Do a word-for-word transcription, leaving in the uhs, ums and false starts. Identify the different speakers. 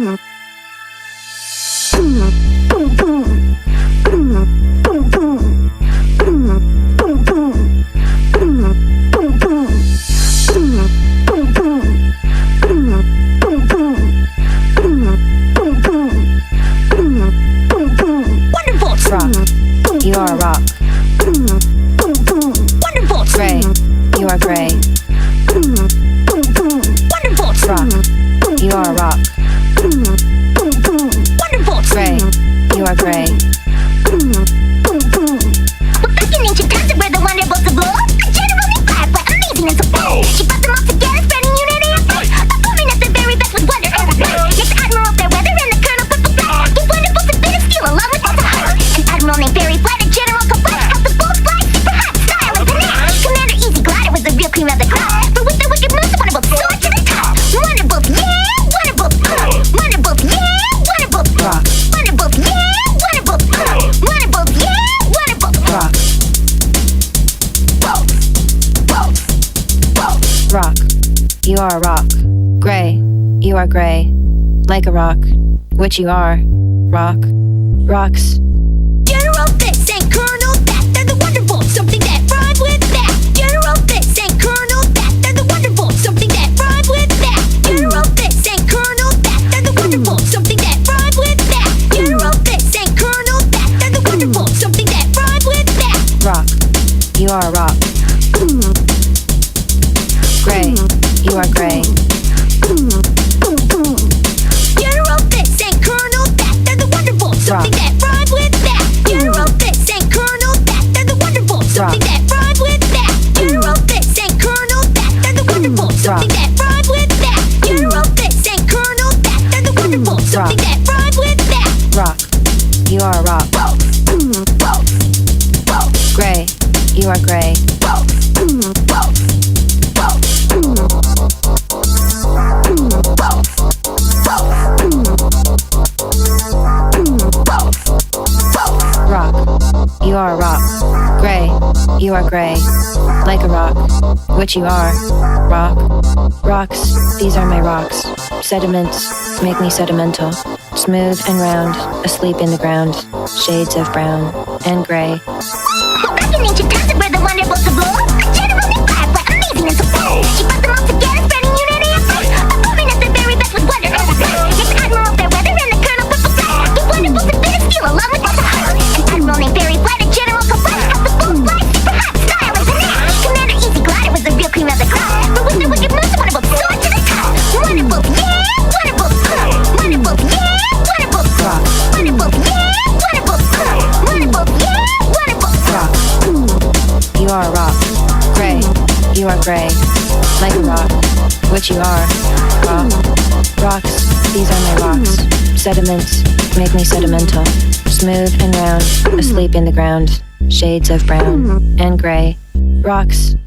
Speaker 1: You are a rock. Wonderful. Gray. You are gray. Wonderful. Rock. You are a rock. Wonderful. Gray. You are gray.
Speaker 2: Well, back in ancient times, there were the wonderbolts of lore. A generally firefly, amazing and so bold. She brought them all together, spreading unity and faith, performing at the very best with wonder and grace. Yes, Admiral Fair Weather and the Colonel Purple Flag gave wonderbolts a bit of steel along with his heart. An admiral named Fairy Flight, a general complex, helped the bolts fly super hot, style and panache. Commander Easy Glider was the real cream of the crop, for with their wicked moves, the wonderbolts soared to the top. Wonderbolts, yeah, wonderbolts, uh, wonderbolts, yeah, wonderbolts,
Speaker 1: Rock.
Speaker 2: wonderbolts, yeah, wonderbolts, uh, wonderbolts, yeah, wonderbolts,
Speaker 1: Rock. Rock. You are a rock. Gray. You are gray. Like a rock. Which you are. Rock. Rocks.
Speaker 2: General this and Colonel that, they're the wonderbolts, something that rhymes with that. General this and Colonel that, they're the wonderbolts, something that rhymes with that. General this and Colonel that, they're the wonderbolts, something that rhymes with that. General this and Colonel that, they're the wonderbolts, something that rhymes with that.
Speaker 1: Rock. You are a rock. Gray. You are gray.
Speaker 2: General this and Colonel that, they're the wonderbolts, something
Speaker 1: Rock.
Speaker 2: that rhymes with that. General this and Colonel that, they're the wonderbolts, something
Speaker 1: Rock.
Speaker 2: that rhymes with that. General this and Colonel that, they're the wonderbolts, something
Speaker 1: Rock.
Speaker 2: that rhymes with that. General this and Colonel that, they're the wonderbolts, something
Speaker 1: Rock.
Speaker 2: that rhymes with that.
Speaker 1: Rock. You are a rock. Gray. You are gray. Rock. You are a rock. Gray. You are gray. Like a rock. Which you are. Rock. Rocks. These are my rocks. Sediments make me sedimental. Smooth and round. Asleep in the ground. Shades of brown and gray.
Speaker 2: Well, back in ancient times, there were the wonderbolts of lore. A general named Firefly, amazing and so bold. She brought them all together, spreading unity and faith, performing at the very best with wonder and grace. Yes, Admiral Fair Weather and the Colonel Purple Flag gave wonderbolts a bit of steel along with his heart. An admiral named Fairy Flight, a general complex, helped the bolts fly super hot, style and panache. Commander Easy Glider was the real cream of the crop, for with their wicked moves, the wonderbolts soared to the top. Wonderbolts, yeah, wonderbolts, uh, wonderbolts, yeah, wonderbolts,
Speaker 1: Rock.
Speaker 2: wonderbolts, yeah, wonderbolts, uh, wonderbolts, yeah, wonderbolts.
Speaker 1: Rock. You are a rock. Gray. You are gray. Like a rock. Which you are. Rock. Rocks. These are my rocks. Sediments make me sedimental. Smooth and round. Asleep in the ground. Shades of brown and gray. Rocks.